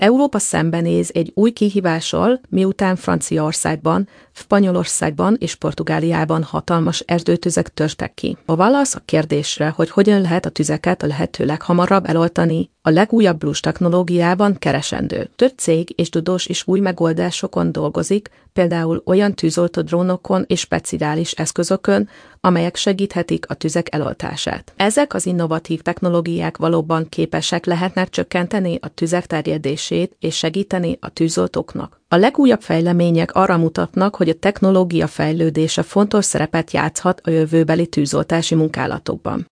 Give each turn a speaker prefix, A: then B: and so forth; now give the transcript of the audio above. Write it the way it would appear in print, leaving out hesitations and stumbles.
A: Európa szembenéz egy új kihívással, miután Franciaországban, Spanyolországban és Portugáliában hatalmas erdőtüzek törtek ki. A válasz a kérdésre, hogy hogyan lehet a tüzeket a lehető leghamarabb eloltani, a legújabb blues technológiában keresendő. Több cég és tudós is új megoldásokon dolgozik, például olyan tűzoltó drónokon és speciális eszközökön, amelyek segíthetik a tüzek eloltását. Ezek az innovatív technológiák valóban képesek lehetnek csökkenteni a tüzek terjedését és segíteni a tűzoltóknak. A legújabb fejlemények arra mutatnak, hogy a technológia fejlődése fontos szerepet játszhat a jövőbeli tűzoltási munkálatokban.